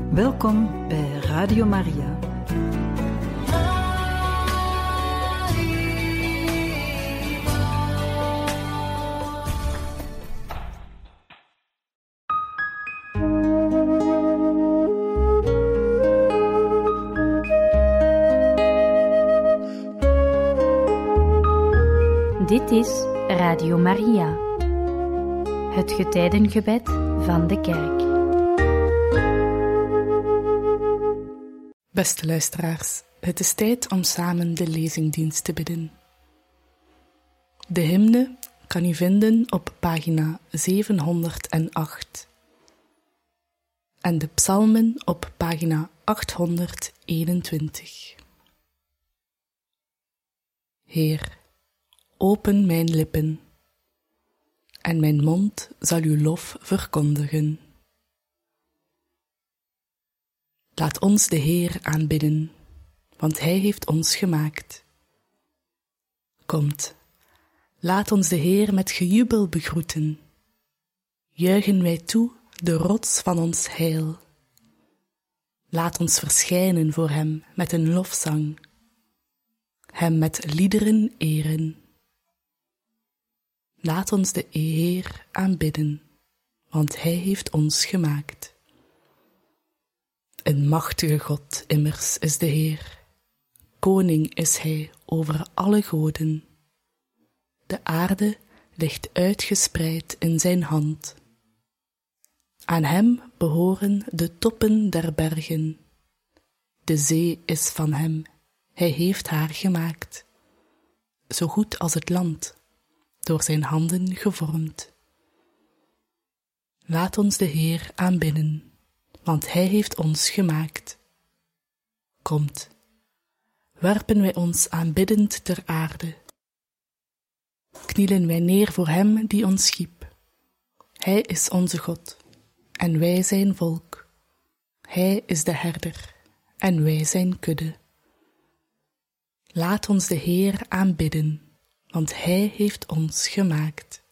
Welkom bij Radio Maria. Dit is Radio Maria, het getijdengebed van de kerk. Beste luisteraars, het is tijd om samen de lezingdienst te bidden. De hymne kan u vinden op pagina 708 en de psalmen op pagina 821. Heer, open mijn lippen, en mijn mond zal uw lof verkondigen. Laat ons de Heer aanbidden, want Hij heeft ons gemaakt. Komt, laat ons de Heer met gejubel begroeten. Juichen wij toe, de rots van ons heil. Laat ons verschijnen voor Hem met een lofzang, Hem met liederen eren. Laat ons de Heer aanbidden, want Hij heeft ons gemaakt. Een machtige God immers is de Heer, koning is Hij over alle goden. De aarde ligt uitgespreid in zijn hand. Aan Hem behoren de toppen der bergen. De zee is van Hem, Hij heeft haar gemaakt, zo goed als het land, door zijn handen gevormd. Laat ons de Heer aanbidden, want Hij heeft ons gemaakt. Komt, werpen wij ons aanbiddend ter aarde. Knielen wij neer voor Hem die ons schiep. Hij is onze God, en wij zijn volk. Hij is de herder, en wij zijn kudde. Laat ons de Heer aanbidden, want Hij heeft ons gemaakt.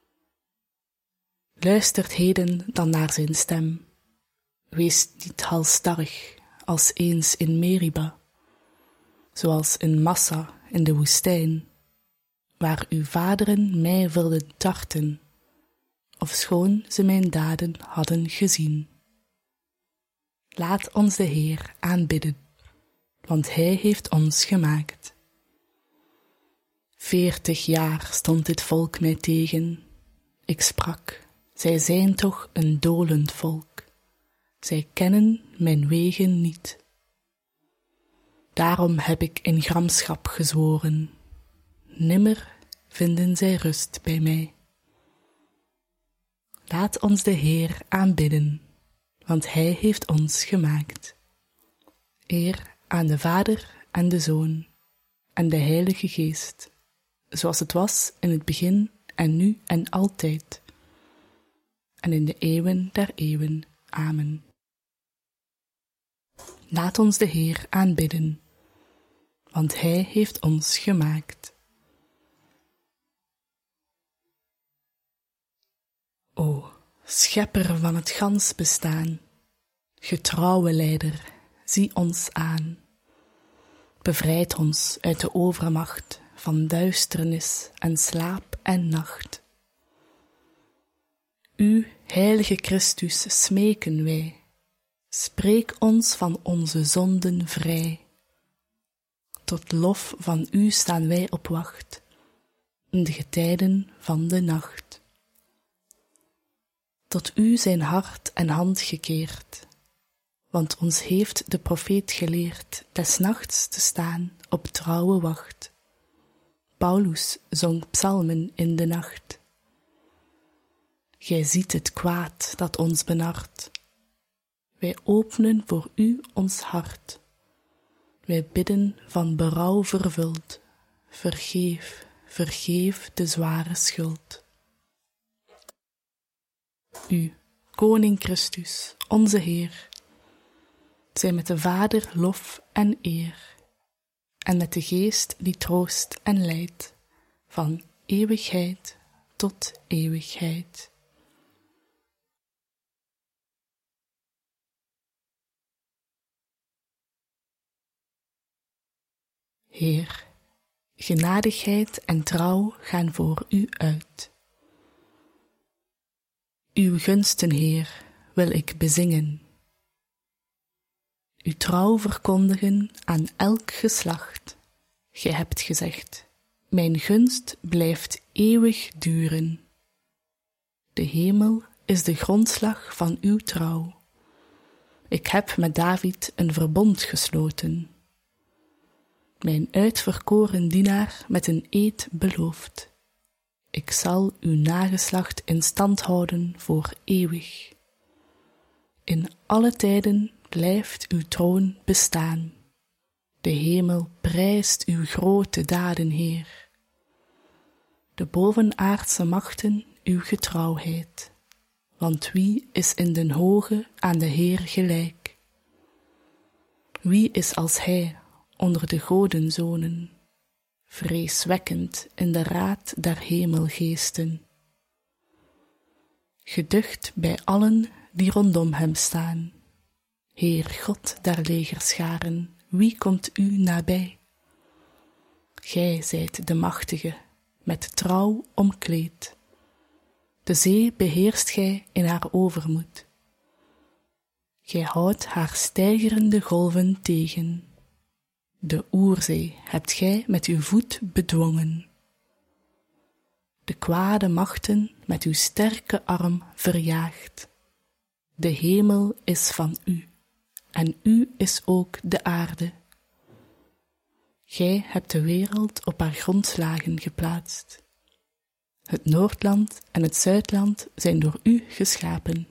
Luistert heden dan naar zijn stem. Wees niet halsstarrig, als eens in Meriba, zoals in Massa in de woestijn, waar uw vaderen mij wilden tarten, ofschoon ze mijn daden hadden gezien. Laat ons de Heer aanbidden, want Hij heeft ons gemaakt. 40 jaar stond dit volk mij tegen. Ik sprak, zij zijn toch een dolend volk. Zij kennen mijn wegen niet. Daarom heb ik in gramschap gezworen, nimmer vinden zij rust bij mij. Laat ons de Heer aanbidden, want Hij heeft ons gemaakt. Eer aan de Vader en de Zoon en de Heilige Geest, zoals het was in het begin en nu en altijd, en in de eeuwen der eeuwen. Amen. Laat ons de Heer aanbidden, want Hij heeft ons gemaakt. O, schepper van het gans bestaan, getrouwe leider, zie ons aan. Bevrijd ons uit de overmacht van duisternis en slaap en nacht. U, heilige Christus, smeken wij. Spreek ons van onze zonden vrij. Tot lof van U staan wij op wacht, in de getijden van de nacht. Tot U zijn hart en hand gekeerd, want ons heeft de profeet geleerd des nachts te staan op trouwe wacht. Paulus zong psalmen in de nacht. Gij ziet het kwaad dat ons benart. Wij openen voor U ons hart. Wij bidden van berouw vervuld. Vergeef, vergeef de zware schuld. U, Koning Christus, onze Heer, zij met de Vader lof en eer, en met de Geest die troost en leidt, van eeuwigheid tot eeuwigheid. Heer, genadigheid en trouw gaan voor u uit. Uw gunsten, Heer, wil ik bezingen. Uw trouw verkondigen aan elk geslacht. Gij hebt gezegd, mijn gunst blijft eeuwig duren. De hemel is de grondslag van uw trouw. Ik heb met David een verbond gesloten. Mijn uitverkoren dienaar met een eed beloofd. Ik zal uw nageslacht in stand houden voor eeuwig. In alle tijden blijft uw troon bestaan. De hemel prijst uw grote daden, Heer. De bovenaardse machten uw getrouwheid. Want wie is in den hoge aan de Heer gelijk? Wie is als hij onder de godenzonen, vreeswekkend in de raad der hemelgeesten? Geducht bij allen die rondom hem staan. Heer God der legerscharen, wie komt u nabij? Gij zijt de machtige, met trouw omkleed. De zee beheerst gij in haar overmoed. Gij houdt haar steigerende golven tegen. De Oerzee hebt gij met uw voet bedwongen. De kwade machten met uw sterke arm verjaagd. De hemel is van u, en u is ook de aarde. Gij hebt de wereld op haar grondslagen geplaatst. Het Noordland en het Zuidland zijn door u geschapen.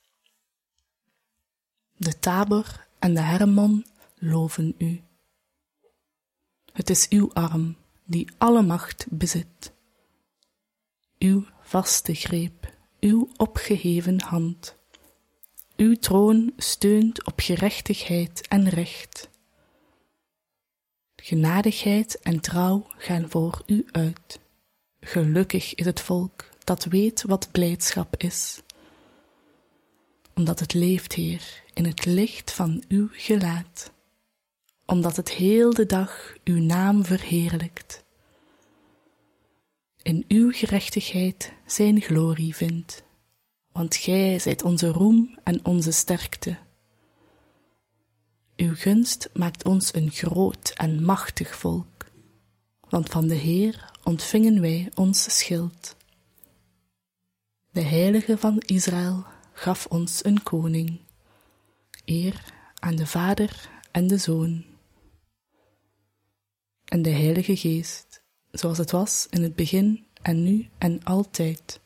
De Tabor en de Hermon loven u. Het is uw arm die alle macht bezit. Uw vaste greep, uw opgeheven hand. Uw troon steunt op gerechtigheid en recht. Genadigheid en trouw gaan voor u uit. Gelukkig is het volk dat weet wat blijdschap is. Omdat het leeft, Heer, in het licht van uw gelaat. Omdat het heel de dag uw naam verheerlijkt. In uw gerechtigheid zijn glorie vindt. Want gij zijt onze roem en onze sterkte. Uw gunst maakt ons een groot en machtig volk, want van de Heer ontvingen wij ons schild. De Heilige van Israël gaf ons een koning, eer aan de Vader en de Zoon. En de Heilige Geest, zoals het was in het begin en nu en altijd,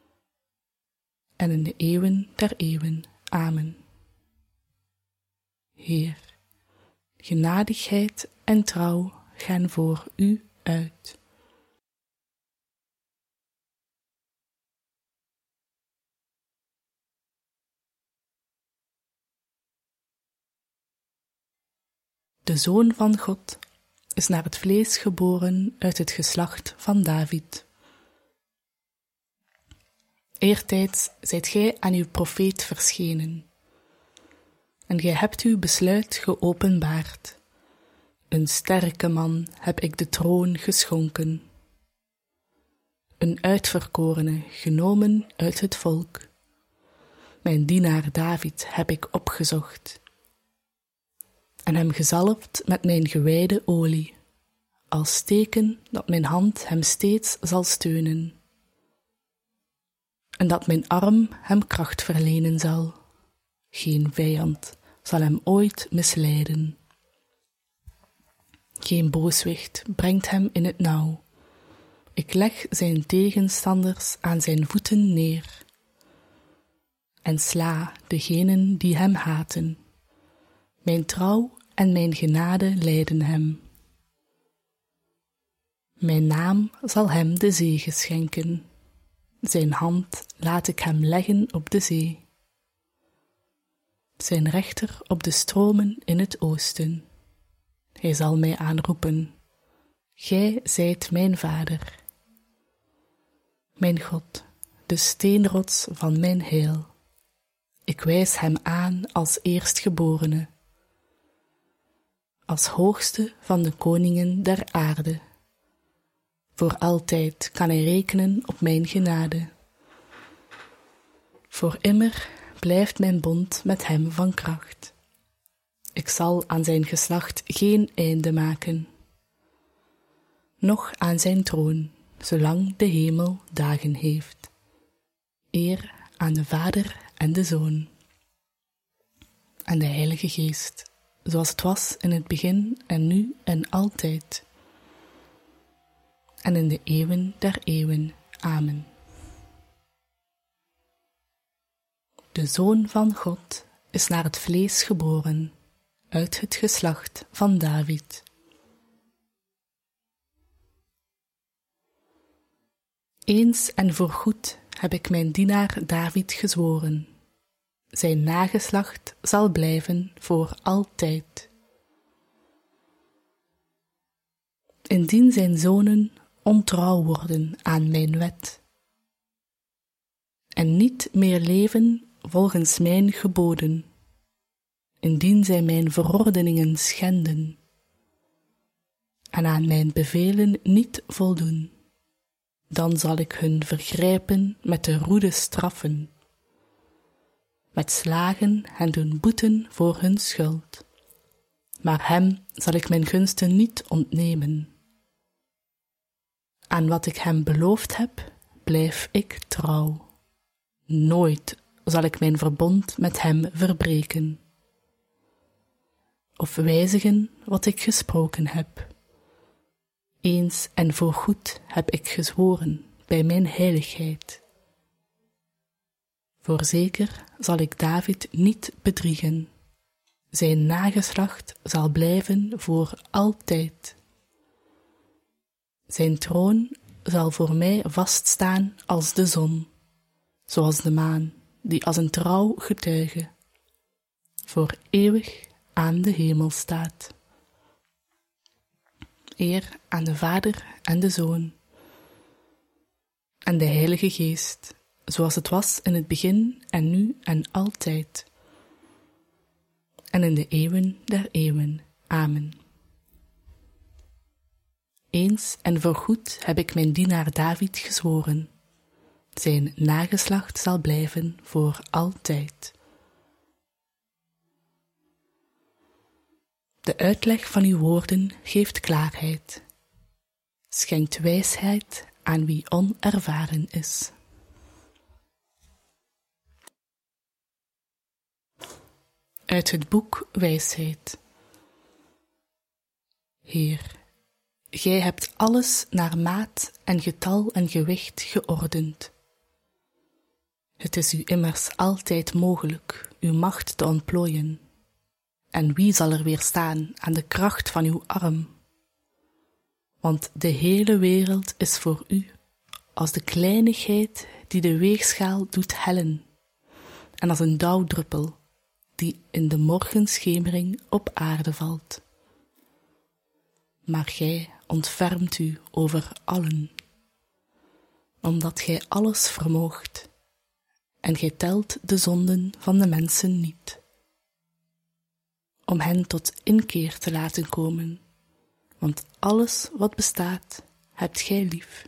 en in de eeuwen der eeuwen. Amen. Heer, genadigheid en trouw gaan voor u uit. De Zoon van God is naar het vlees geboren uit het geslacht van David. Eertijds zijt gij aan uw profeet verschenen, en gij hebt uw besluit geopenbaard. Een sterke man heb ik de troon geschonken. Een uitverkorene genomen uit het volk. Mijn dienaar David heb ik opgezocht. En hem gezalfd met mijn gewijde olie, als teken dat mijn hand hem steeds zal steunen. En dat mijn arm hem kracht verlenen zal. Geen vijand zal hem ooit misleiden. Geen booswicht brengt hem in het nauw. Ik leg zijn tegenstanders aan zijn voeten neer. En sla degenen die hem haten. Mijn trouw en mijn genade leiden hem. Mijn naam zal hem de zege schenken. Zijn hand laat ik hem leggen op de zee. Zijn rechter op de stromen in het oosten. Hij zal mij aanroepen. Gij zijt mijn vader. Mijn God, de steenrots van mijn heil. Ik wijs hem aan als eerstgeborene. als hoogste van de koningen der aarde. Voor altijd kan hij rekenen op mijn genade. Voor immer blijft mijn bond met hem van kracht. Ik zal aan zijn geslacht geen einde maken, noch aan zijn troon, zolang de hemel dagen heeft. Eer aan de Vader en de Zoon en de Heilige Geest, zoals het was in het begin en nu en altijd, en in de eeuwen der eeuwen. Amen. De Zoon van God is naar het vlees geboren, uit het geslacht van David. Eens en voorgoed heb ik mijn dienaar David gezworen. Zijn nageslacht zal blijven voor altijd. Indien zijn zonen ontrouw worden aan mijn wet en niet meer leven volgens mijn geboden, indien zij mijn verordeningen schenden en aan mijn bevelen niet voldoen, dan zal ik hun vergrijpen met de roede straffen, met slagen hen doen boeten voor hun schuld. Maar hem zal ik mijn gunsten niet ontnemen. Aan wat ik hem beloofd heb, blijf ik trouw. Nooit zal ik mijn verbond met hem verbreken, of wijzigen wat ik gesproken heb. Eens en voorgoed heb ik gezworen bij mijn heiligheid. Voorzeker zal ik David niet bedriegen. Zijn nageslacht zal blijven voor altijd. Zijn troon zal voor mij vaststaan als de zon, zoals de maan, die als een trouw getuige voor eeuwig aan de hemel staat. Eer aan de Vader en de Zoon en de Heilige Geest, zoals het was in het begin en nu en altijd, en in de eeuwen der eeuwen. Amen. Eens en voorgoed heb ik mijn dienaar David gezworen. Zijn nageslacht zal blijven voor altijd. De uitleg van uw woorden geeft klaarheid, schenkt wijsheid aan wie onervaren is. Uit het boek Wijsheid. Heer, gij hebt alles naar maat en getal en gewicht geordend. Het is u immers altijd mogelijk uw macht te ontplooien. En wie zal er weerstaan aan de kracht van uw arm? Want de hele wereld is voor u als de kleinigheid die de weegschaal doet hellen, en als een dauwdruppel die in de morgenschemering op aarde valt. Maar gij ontfermt u over allen, omdat gij alles vermoogt, en gij telt de zonden van de mensen niet, om hen tot inkeer te laten komen, want alles wat bestaat, hebt gij lief.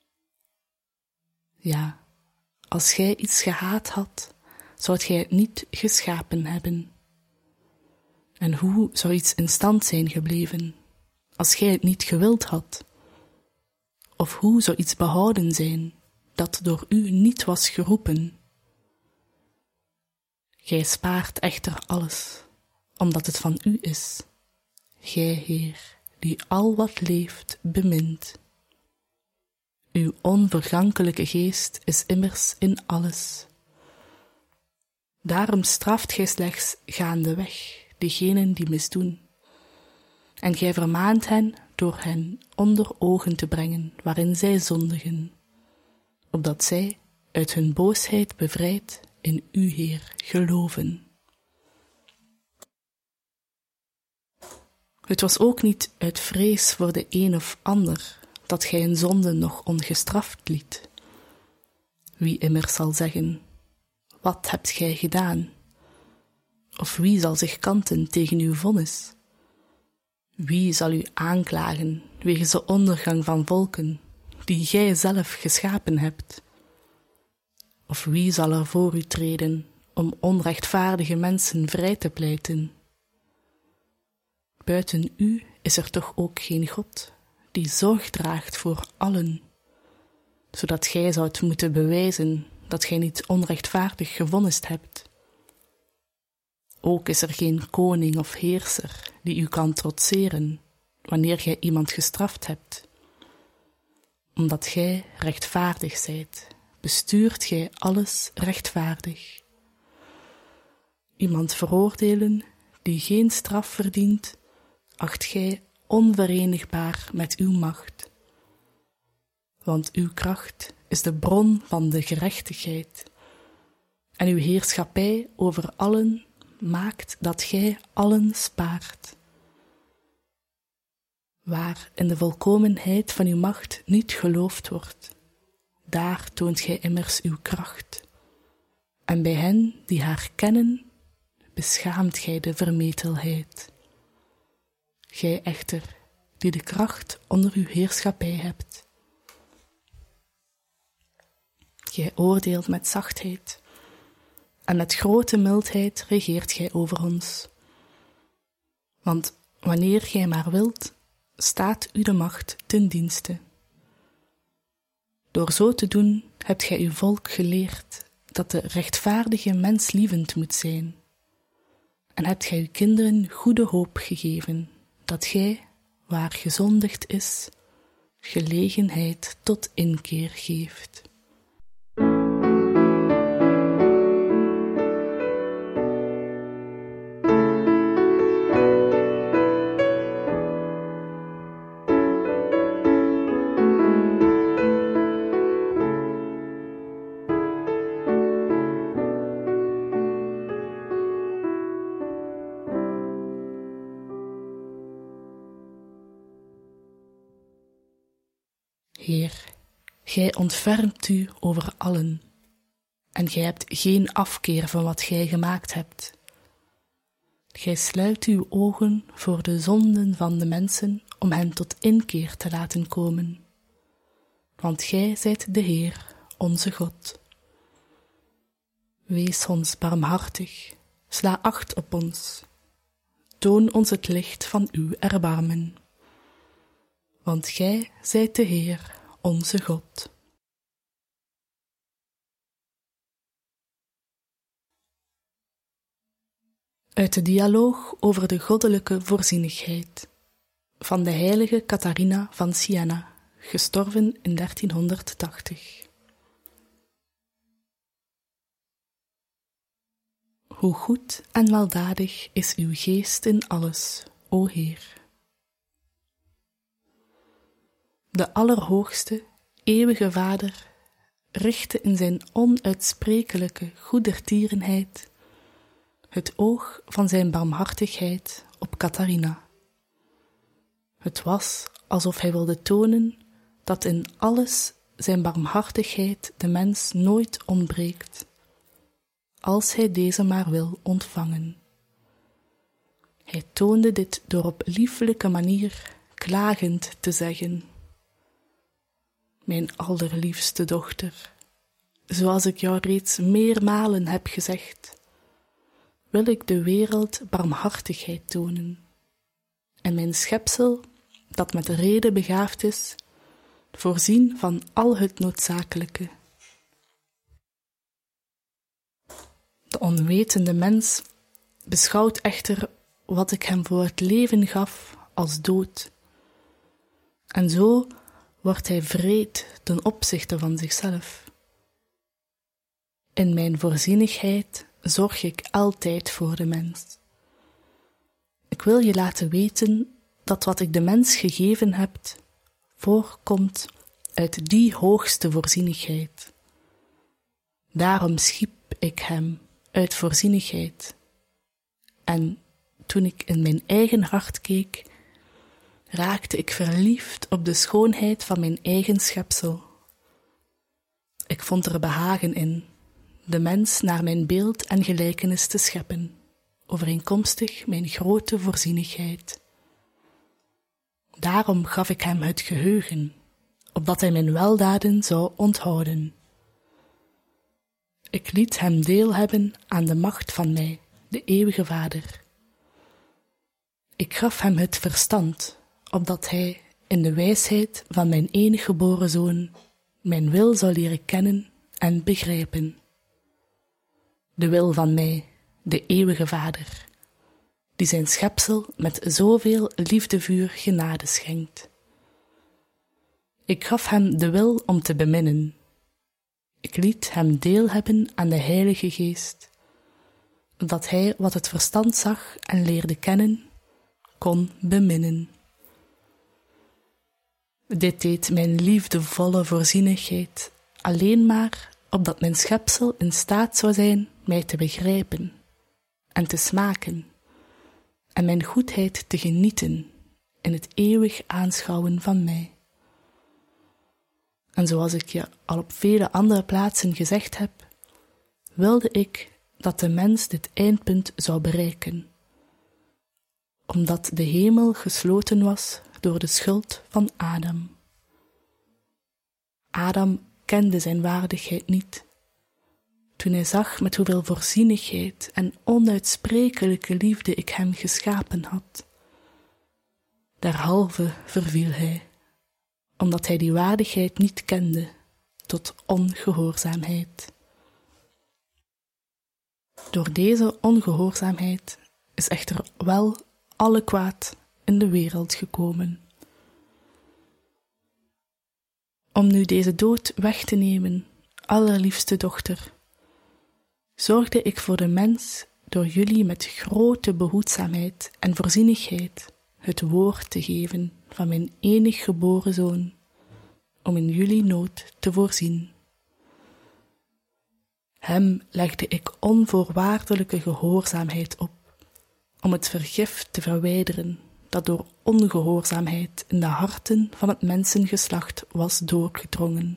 Ja, als gij iets gehaat had, zoudt gij het niet geschapen hebben. En hoe zou iets in stand zijn gebleven, als gij het niet gewild had? Of hoe zou iets behouden zijn, dat door u niet was geroepen? Gij spaart echter alles, omdat het van u is, gij, Heer, die al wat leeft bemint. Uw onvergankelijke geest is immers in alles. Daarom straft gij slechts gaandeweg diegenen die misdoen, en gij vermaant hen door hen onder ogen te brengen waarin zij zondigen, opdat zij, uit hun boosheid bevrijd, in u, Heer, geloven. Het was ook niet uit vrees voor de een of ander dat gij een zonde nog ongestraft liet. Wie immers zal zeggen, wat hebt gij gedaan? Of wie zal zich kanten tegen uw vonnis? Wie zal u aanklagen wegens de ondergang van volken, die gij zelf geschapen hebt? Of wie zal er voor u treden om onrechtvaardige mensen vrij te pleiten? Buiten u is er toch ook geen God, die zorg draagt voor allen, zodat gij zoudt moeten bewijzen dat gij niet onrechtvaardig gevonnist hebt. Ook is er geen koning of heerser die u kan trotseren wanneer gij iemand gestraft hebt. Omdat gij rechtvaardig zijt, bestuurt gij alles rechtvaardig. Iemand veroordelen die geen straf verdient, acht gij onverenigbaar met uw macht. Want uw kracht is de bron van de gerechtigheid, en uw heerschappij over allen maakt dat gij allen spaart. Waar in de volkomenheid van uw macht niet geloofd wordt, daar toont gij immers uw kracht. En bij hen die haar kennen, beschaamt gij de vermetelheid. Gij echter, die de kracht onder uw heerschappij hebt. Gij oordeelt met zachtheid, en met grote mildheid regeert gij over ons. Want wanneer gij maar wilt, staat u de macht ten dienste. Door zo te doen hebt gij uw volk geleerd dat de rechtvaardige menslievend moet zijn, en hebt gij uw kinderen goede hoop gegeven, dat gij, waar gezondigd is, gelegenheid tot inkeer geeft. Heer, gij ontfermt u over allen, en gij hebt geen afkeer van wat gij gemaakt hebt. Gij sluit uw ogen voor de zonden van de mensen om hen tot inkeer te laten komen. Want gij zijt de Heer, onze God. Wees ons barmhartig, sla acht op ons. Toon ons het licht van uw erbarmen. Want gij zijt de Heer, onze God. Uit de dialoog over de goddelijke voorzienigheid van de heilige Catharina van Siena, gestorven in 1380. Hoe goed en weldadig is uw geest in alles, o Heer. De Allerhoogste, eeuwige Vader, richtte in zijn onuitsprekelijke goedertierenheid het oog van zijn barmhartigheid op Catharina. Het was alsof hij wilde tonen dat in alles zijn barmhartigheid de mens nooit ontbreekt, als hij deze maar wil ontvangen. Hij toonde dit door op liefelijke manier klagend te zeggen: Mijn allerliefste dochter, zoals ik jou reeds meermalen heb gezegd, wil ik de wereld barmhartigheid tonen, en mijn schepsel, dat met rede begaafd is, voorzien van al het noodzakelijke. De onwetende mens beschouwt echter wat ik hem voor het leven gaf als dood, en zo wordt hij wreed ten opzichte van zichzelf. In mijn voorzienigheid zorg ik altijd voor de mens. Ik wil je laten weten dat wat ik de mens gegeven heb, voorkomt uit die hoogste voorzienigheid. Daarom schiep ik hem uit voorzienigheid. En toen ik in mijn eigen hart keek, raakte ik verliefd op de schoonheid van mijn eigen schepsel. Ik vond er behagen in de mens naar mijn beeld en gelijkenis te scheppen, overeenkomstig mijn grote voorzienigheid. Daarom gaf ik hem het geheugen, opdat hij mijn weldaden zou onthouden. Ik liet hem deel hebben aan de macht van mij, de eeuwige Vader. Ik gaf hem het verstand, opdat hij, in de wijsheid van mijn enige geboren Zoon, mijn wil zou leren kennen en begrijpen. De wil van mij, de eeuwige Vader, die zijn schepsel met zoveel liefdevuur genade schenkt. Ik gaf hem de wil om te beminnen. Ik liet hem deel hebben aan de Heilige Geest, dat hij wat het verstand zag en leerde kennen, kon beminnen. Dit deed mijn liefdevolle voorzienigheid alleen maar opdat mijn schepsel in staat zou zijn mij te begrijpen en te smaken en mijn goedheid te genieten in het eeuwig aanschouwen van mij. En zoals ik je al op vele andere plaatsen gezegd heb, wilde ik dat de mens dit eindpunt zou bereiken, omdat de hemel gesloten was door de schuld van Adam. Adam kende zijn waardigheid niet. Toen hij zag met hoeveel voorzienigheid en onuitsprekelijke liefde ik hem geschapen had, derhalve verviel hij, omdat hij die waardigheid niet kende, tot ongehoorzaamheid. Door deze ongehoorzaamheid is echter wel alle kwaad in de wereld gekomen. Om nu deze dood weg te nemen, allerliefste dochter, zorgde ik voor de mens door jullie met grote behoedzaamheid en voorzienigheid het woord te geven van mijn enig geboren Zoon, om in jullie nood te voorzien. Hem legde ik onvoorwaardelijke gehoorzaamheid op, om het vergif te verwijderen dat door ongehoorzaamheid in de harten van het mensengeslacht was doorgedrongen.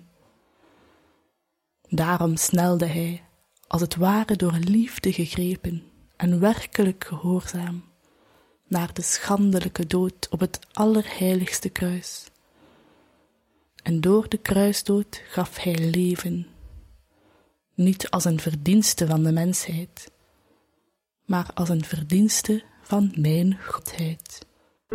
Daarom snelde hij, als het ware door liefde gegrepen en werkelijk gehoorzaam, naar de schandelijke dood op het allerheiligste kruis. En door de kruisdood gaf hij leven, niet als een verdienste van de mensheid, maar als een verdienste van mijn Godheid.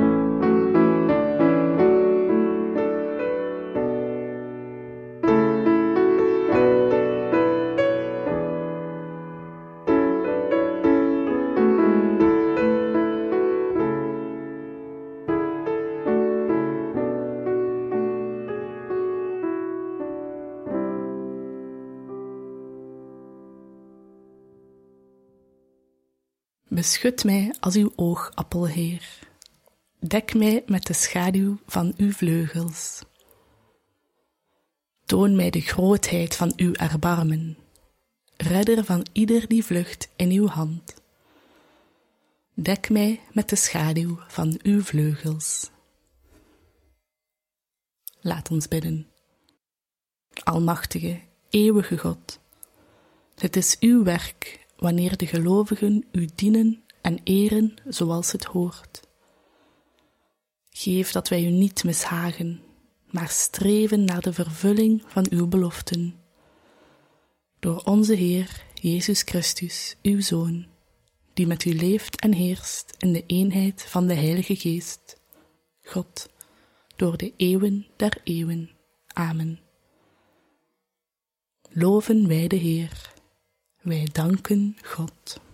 Beschut mij als uw oogappel, Heer. Dek mij met de schaduw van uw vleugels. Toon mij de grootheid van uw erbarmen, redder van ieder die vlucht in uw hand. Dek mij met de schaduw van uw vleugels. Laat ons bidden. Almachtige, eeuwige God, het is uw werk wanneer de gelovigen u dienen en eren zoals het hoort. Geef dat wij u niet mishagen, maar streven naar de vervulling van uw beloften. Door onze Heer Jezus Christus, uw Zoon, die met u leeft en heerst in de eenheid van de Heilige Geest, God, door de eeuwen der eeuwen. Amen. Loven wij de Heer. Wij danken God.